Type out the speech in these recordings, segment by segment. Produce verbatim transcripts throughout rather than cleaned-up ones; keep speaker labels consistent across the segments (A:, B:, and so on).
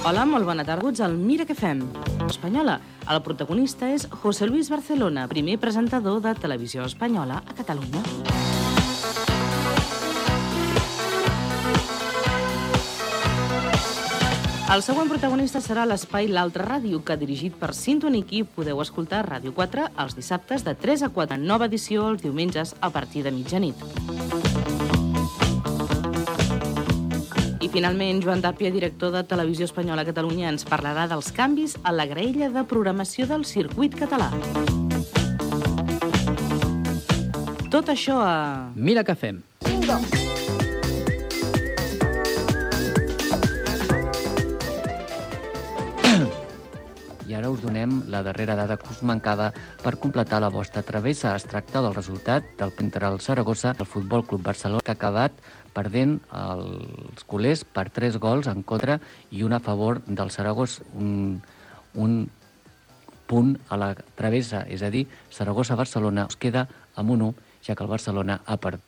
A: Hola, molt bona tarda. El Mira què fem? Espanyola. El protagonista és José Luis Barcelona, primer presentador de Televisió Espanyola a Catalunya. El següent protagonista serà l'espai L'Altra Ràdio, que dirigit per Sintoniqui podeu escoltar a Ràdio quatre els dissabtes de tres a quatre, nova edició els diumenges a partir de mitjanit. I finalment, Joan Tàpia, director de Televisió Espanyola a Catalunya, ens parlarà dels canvis a la graella de programació del circuit català. Tot això a...
B: Mira què fem.
A: Bingo!
B: I ara us donem la darrera dada que us mancava per completar la vostra travessa. Es tracta del resultat del Penteral Saragossa, el Futbol Club Barcelona, que ha acabat perdent els culers per tres gols en contra i un a favor del Saragossa, un, un punt a la travessa, és a dir, Saragossa-Barcelona us queda amb un u, ja que el Barcelona ha perdut.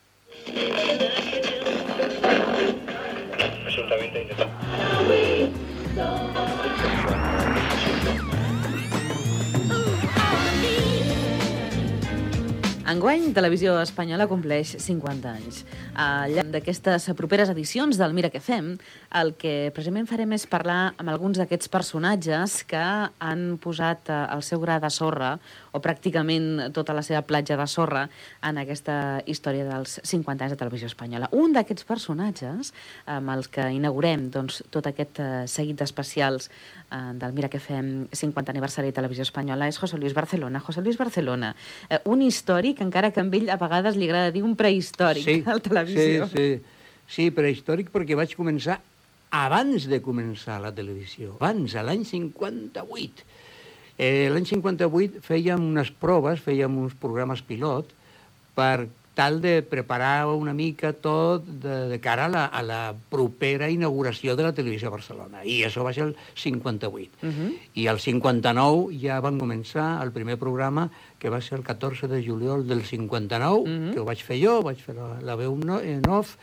A: Enguany, Televisió Espanyola compleix cinquanta anys. Al llarg d'aquestes properes edicions del Mira què fem, el que precisament farem és parlar amb alguns d'aquests personatges que han posat el seu gra de sorra, o pràcticament tota la seva platja de sorra, en aquesta història dels cinquanta anys de Televisió Espanyola. Un d'aquests personatges, amb els que inaugurem doncs, tot aquest seguit d'especials del Mira què fem cinquanta aniversari de Televisió Espanyola, és José Luis Barcelona. José Luis Barcelona, un històric, encara que a ell a vegades li agrada dir un prehistòric
C: sí,
A: a la televisió.
C: Sí, sí, sí, prehistòric perquè vaig començar abans de començar la televisió, abans, a l'any cinquanta-vuit. Eh, l'any cinquanta-vuit fèiem unes proves, fèiem uns programes pilot per tal de preparar una mica tot de, de cara a la, a la propera inauguració de la televisió a Barcelona. I això va ser el cinquanta-vuit. Uh-huh. I el cinquanta-nou ja van començar el primer programa, que va ser el catorze de juliol del cinquanta-nou, uh-huh. que ho vaig fer jo, vaig fer la, la veu en off,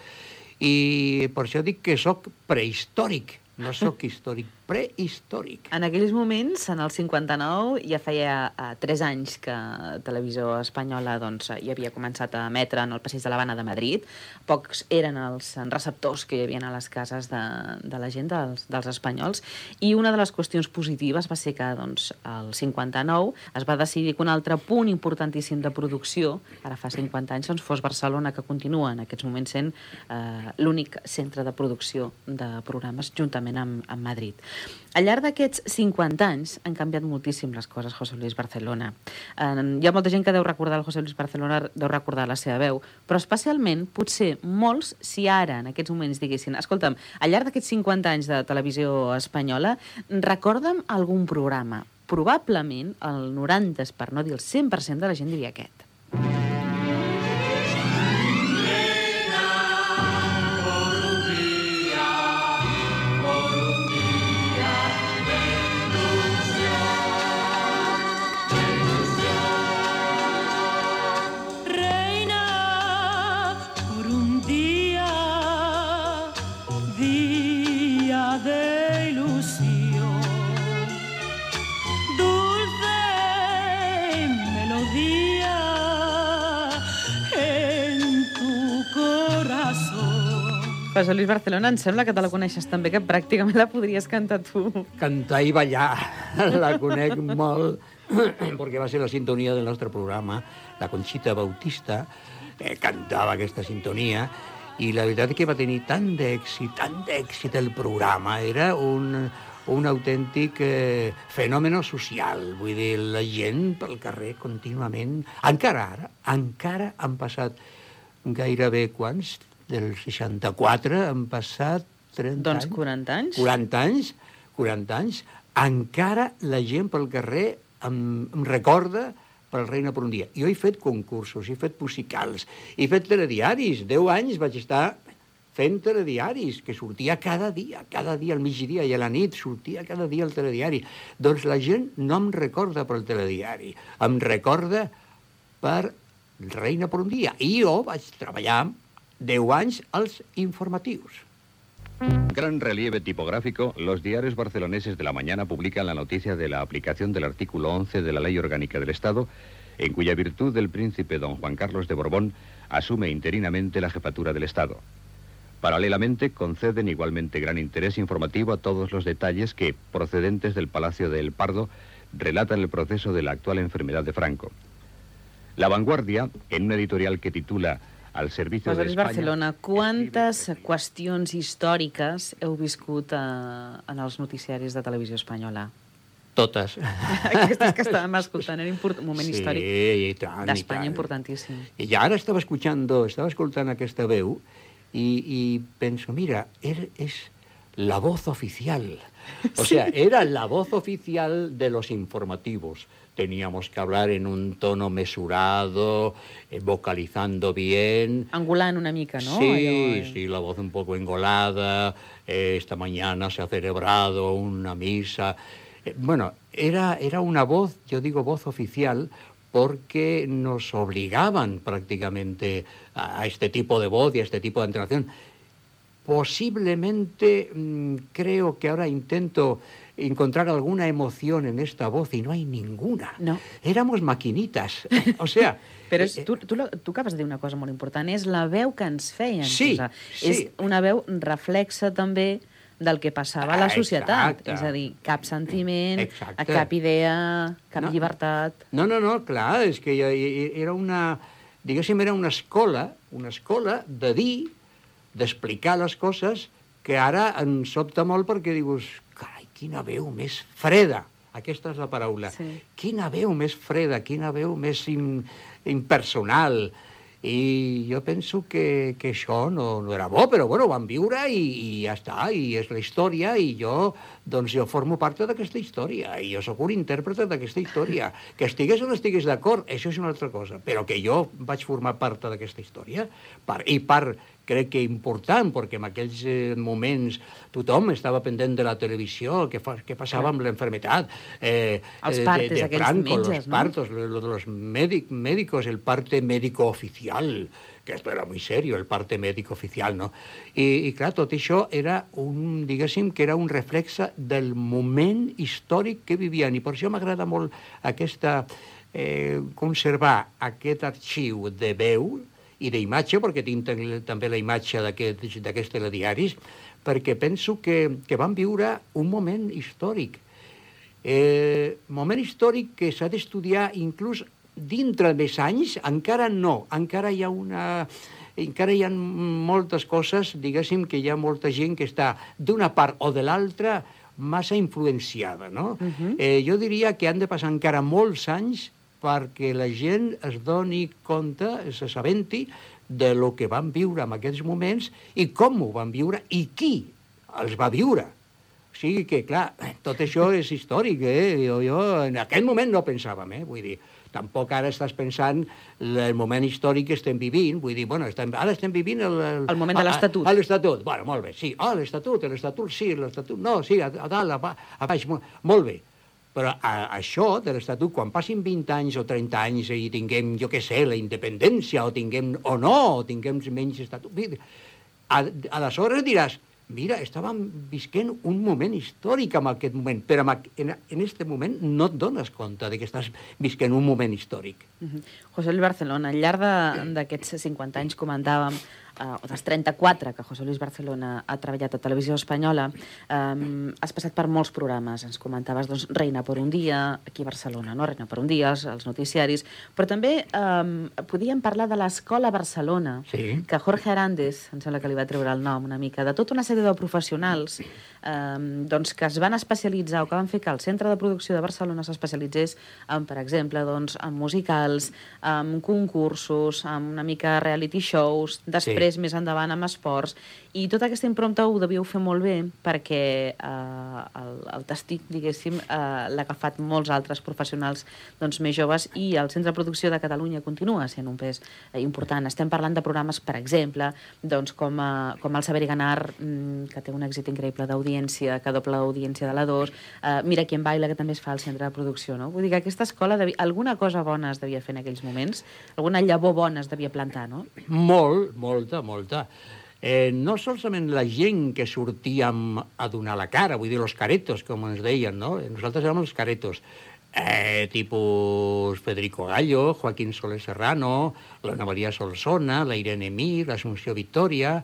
C: i per això dic que sóc prehistòric. No sóc històric, prehistòric.
A: En aquells moments, en el cinquanta-nou, ja feia uh, tres anys que Televisió Espanyola doncs, ja havia començat a emetre en el Passeig de l'Havana de Madrid. Pocs eren els receptors que hi havia a les cases de, de la gent, dels, dels espanyols, i una de les qüestions positives va ser que doncs, el cinquanta-nou es va decidir que un altre punt importantíssim de producció, ara fa cinquanta anys, doncs, fos Barcelona, que continua en aquests moments sent uh, l'únic centre de producció de programes, juntament Amb, amb Madrid. Al llarg d'aquests cinquanta anys han canviat moltíssim les coses, José Luis Barcelona. Eh, hi ha molta gent que deu recordar el José Luis Barcelona, deu recordar la seva veu, però especialment, potser molts, si ara, en aquests moments, diguessin, escolta'm, al llarg d'aquests cinquanta anys de Televisió Espanyola, recorda'm algun programa. Probablement, el noranta, per no dir el cent per cent de la gent diria aquest. José Luis Barcelona, em sembla que te la coneixes també, que pràcticament la podries cantar tu.
C: Cantar i ballar, la conec molt, perquè va ser la sintonia del nostre programa. La Conxita Bautista eh, cantava aquesta sintonia, i la veritat és que va tenir tant d'èxit, tant d'èxit el programa. Era un, un autèntic eh, fenomen social. Vull dir, la gent pel carrer contínuament... Encara ara, encara han passat gairebé quants... del seixanta-quatre han passat trenta
A: doncs anys. Doncs quaranta anys.
C: quaranta anys, quaranta anys. Encara la gent pel carrer em, em recorda per el Reina per un dia. Jo he fet concursos, he fet musicals, he fet telediaris. Deu anys vaig estar fent telediaris, que sortia cada dia, cada dia al migdia i a la nit, sortia cada dia el telediari. Doncs la gent no em recorda pel telediari, em recorda per Reina per un dia. I jo vaig treballar deu anys als informatius.
D: Gran relieve tipográfico, los diarios barceloneses de la mañana publican la noticia de la aplicación del artículo once de la Ley Orgánica del Estado, en cuya virtud el príncipe don Juan Carlos de Borbón asume interinamente la jefatura del Estado. Paralelamente, conceden igualmente gran interés informativo a todos los detalles que, procedentes del Palacio de El Pardo, relatan el proceso de la actual enfermedad de Franco. La Vanguardia, en un editorial que titula Al servicio
A: José
D: de
A: Luis
D: España...
A: Barcelona, quantes qüestions històriques heu viscut eh, en els noticiaris de televisió espanyola?
C: Totes.
A: Aquestes que estàvem escoltant, era import... un moment
C: sí,
A: històric
C: i
A: d'Espanya importantíssim.
C: I ara estava escuchando, estava escoltant aquesta veu y, y penso, mira, es, es la voz oficial. O sea, era la voz oficial de los informativos. Teníamos que hablar en un tono mesurado, eh, vocalizando bien.
A: Angulant una mica, ¿no?
C: Sí,
A: Allò, eh...
C: sí, la voz un poco engolada. Eh, esta mañana se ha celebrado una misa. Eh, bueno, era, era una voz, yo digo voz oficial, porque nos obligaban prácticamente a, a este tipo de voz y a este tipo de entonación. Posiblemente mmm, creo que ahora intento encontrar alguna emoción en esta voz y no hay ninguna.
A: No.
C: Éramos maquinitas. O sea...
A: Però és, tu, tu, tu acabes de dir una cosa molt important, és la veu que ens feien.
C: Sí,
A: posar.
C: sí.
A: És una veu reflexa també del que passava a la societat.
C: Exacte.
A: És a dir, cap sentiment,
C: Exacte.
A: cap idea, cap
C: No.
A: llibertat...
C: No, no, no, clar, és que era una... Diguéssim, era una escola, una escola de dir, d'explicar les coses, que ara ens sobta molt perquè dius, carai, quina veu més freda. Aquesta és la paraula.
A: Sí.
C: Quina veu més freda, quina veu més in, impersonal. I jo penso que, que això no, no era bo, però bueno, vam viure i, i ja està, i és la història, i jo, doncs jo formo part d'aquesta història, i jo sóc un intèrpret d'aquesta història. Que estigués o no estigués d'acord, això és una altra cosa, però que jo vaig formar part d'aquesta història, per, i part, crec que important, perquè en aquells eh, moments tothom estava pendent de la televisió, què, fa, què passava amb l'enfermetat. Eh,
A: Els
C: eh,
A: partes
C: de, de
A: aquells
C: Franco,
A: metges,
C: los
A: no?
C: partos, lo, lo de los médic, médicos, el parte médico oficial, que esto era muy serio, el parte médico oficial, no? I, i clar, tot això era un, diguéssim, que era un reflexe del moment històric que vivien, i per això m'agrada molt aquesta, eh, conservar aquest arxiu de veu i d'imatge, perquè tinc també la imatge d'aquests telediaris, perquè penso que, que van viure un moment històric. Eh, moment històric que s'ha d'estudiar inclús dintre més anys, encara no, encara hi ha una... encara hi ha moltes coses, diguéssim, que hi ha molta gent que està d'una part o de l'altra massa influenciada, no? Uh-huh. eh, jo diria que han de passar encara molts anys perquè la gent es doni compte, s'assabenti de lo que van viure en aquests moments i com ho van viure i qui els va viure. O sigui que, clar, tot això és històric, eh? Jo, jo en aquell moment no pensàvem, eh? Vull dir, tampoc ara estàs pensant el moment històric que estem vivint, vull dir, bueno, estem, ara estem vivint el... El,
A: el moment de l'Estatut.
C: Ah, l'Estatut, bueno, molt bé, sí, ah, l'Estatut, l'Estatut sí, l'Estatut no, sí, a, a dalt, a, a baix, molt, molt bé. Però a, això de l'Estatut, quan passin vint anys o trenta anys i tinguem, jo què sé, la independència, o tinguem, o no, o tinguem menys Estatut, aleshores diràs, mira, estàvem visquent un moment històric en aquest moment, però en aquest moment no et dones compte de que estàs visquent un moment històric.
A: Uh-huh. José Luis Barcelona, al llarg d'aquests cinquanta anys comentàvem, uh, o dels trenta-quatre que José Luis Barcelona ha treballat a Televisió Espanyola, um, has passat per molts programes, ens comentaves, doncs, Reina per un dia, aquí a Barcelona, no? Reina per un dia, els noticiaris, però també um, podíem parlar de l'Escola Barcelona,
C: sí.
A: que Jorge Arandes, em sembla que li va treure el nom una mica, de tota una sèrie de professionals um, doncs, que es van especialitzar o que van fer que el Centre de Producció de Barcelona s'especialitzés en, per exemple, doncs, en musicals, en concursos, en una mica reality shows, després, sí. més endavant, amb esports, i tota aquesta imprompta ho devíeu fer molt bé perquè eh, el, el testic, diguéssim, eh, l'ha agafat molts altres professionals doncs, més joves, i el Centre de Producció de Catalunya continua sent un pes eh, important. Estem parlant de programes, per exemple, doncs, com, eh, com el Saber i Ganar, mm, que té un èxit increïble d'audiència, que dobla l'audiència de la dos, eh, Mira quién baila, que també es fa al Centre de Producció, no? Vull dir que aquesta escola, devia, alguna cosa bona es devia fer en aquells moments, alguna llavor bona es devia plantar, no?
C: Molt, molta, molta. eh, no solament la gent que sortíem a donar la cara, vull dir, los caretos, com ens deien, no? Nosaltres érem els caretos. Eh, tipus Federico Gallo, Joaquín Soler Serrano, l'Anna Maria Solsona, la Irene Mir, l'Assumpció Victoria,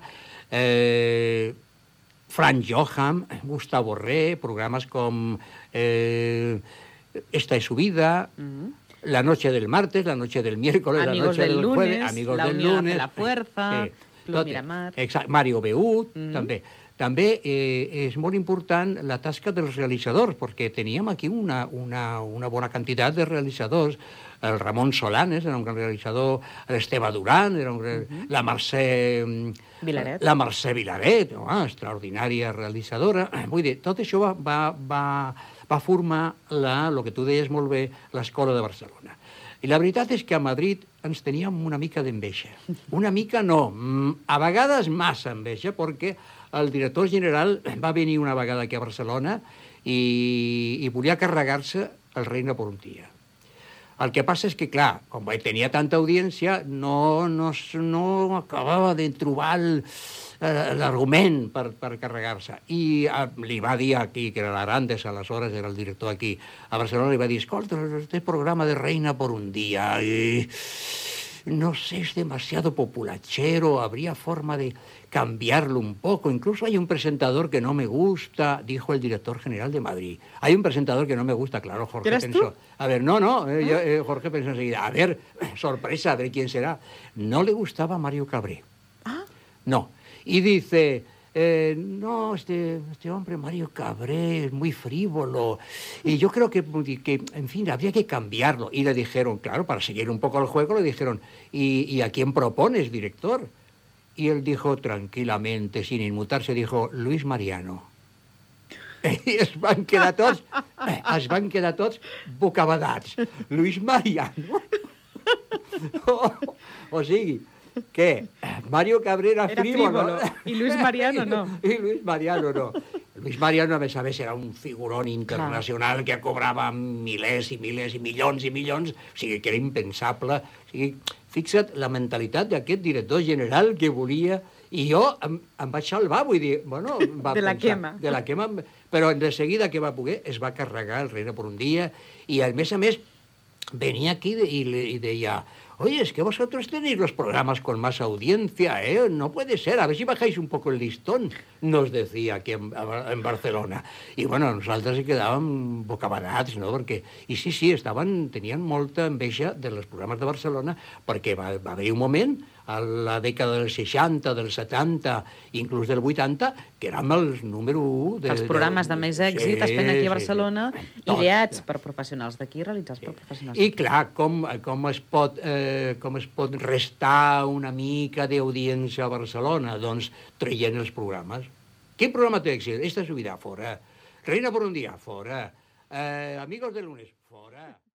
C: eh, Frank Johan, Gustavo Re, programes com eh, Esta es su vida, mm-hmm. La noche del martes, la noche del miércoles,
A: Amigos
C: la noche
A: del,
C: del
A: lunes,
C: jueves, Amigos
A: La
C: del
A: Unión
C: lunes,
A: de la Fuerza,
C: sí,
A: Club Miramar.
C: Exacte, Mario Beut, mm-hmm. també. També eh, és molt important la tasca dels realitzadors, perquè teníem aquí una, una, una bona quantitat de realitzadors. El Ramon Solanes era un gran realitzador, l'Esteve Duran, era un, uh-huh. la Mercè
A: Vilaret,
C: la Mercè Vilaret, no? Extraordinària realitzadora. Vull dir, tot això va, va, va, va formar la, el que tu deies molt bé, l'Escola de Barcelona. I la veritat és que a Madrid ens teníem una mica d'enveja. Una mica no, a vegades massa enveja, perquè el director general va venir una vegada aquí a Barcelona i, i volia carregar-se el Reina por un dia. El que passa és que, clar, com tenia tanta audiència, no, no, no acabava de trobar l'argument per, per carregar-se. I a, li va dir aquí, que era l'Arandes, aleshores era el director aquí a Barcelona, li va dir, escolta, este programa de Reina por un dia, i no sé, es demasiado populachero, habría forma de cambiarlo un poco. Incluso hay un presentador que no me gusta, dijo el director general de Madrid. Hay un presentador que no me gusta, claro, Jorge
A: ¿Eres
C: pensó.
A: tú?
C: A ver, no, no, eh, yo, eh, Jorge pensó enseguida, a ver, sorpresa, a ver quién será. No le gustaba Mario Cabré.
A: Ah.
C: No. Y dice, eh, no, este, este hombre Mario Cabré es muy frívolo. Y yo creo que, que, en fin, habría que cambiarlo. Y le dijeron, claro, para seguir un poco el juego, le dijeron, ¿y, y a quién propones, director? Y él dijo tranquilamente, sin inmutarse, dijo, Luis Mariano. I es van quedar tots, es van quedar tots bocabadats. Luis Mariano. O, o sigui, que Mario Cabrera
A: era
C: frívolo.
A: I Luis Mariano no.
C: I Luis Mariano no. Luis Mariano, a més a més, era un figurón internacional que cobrava milers i milers i milions i milions, o sigui, que era impensable. O sigui, fixa't la mentalitat d'aquest director general que volia... I jo em, em vaig salvar, vull dir, bueno... Va
A: de la
C: pensar,
A: quema.
C: De la quema, però de seguida que va poder es va carregar el Reina por un dia i, a més a més, venia aquí i, i deia... Oye, es que vosotros tenéis los programas con más audiencia, ¿eh? No puede ser, a ver si bajáis un poco el listón, nos decía aquí en, en Barcelona. I, bueno, nosaltres hi quedàvem bocabadats, no? Perquè, i sí, sí, estaven, tenien molta enveja dels programes de Barcelona, perquè va, va haver un moment, a la dècada dels seixanta, dels setanta, inclús del vuitanta, que érem els número u...
A: Els programes de, de més èxit sí, es feien aquí a Barcelona, sí, sí. Ideats per professionals d'aquí, realitzats sí. per professionals d'aquí.
C: I, clar, com, com, es pot, eh, com es pot restar una mica d'audiència a Barcelona? Doncs traient els programes. Quin programa té èxit? Esta es su vida, fora. Reina por un dia, fora. Eh, Amigos del lunes, fora.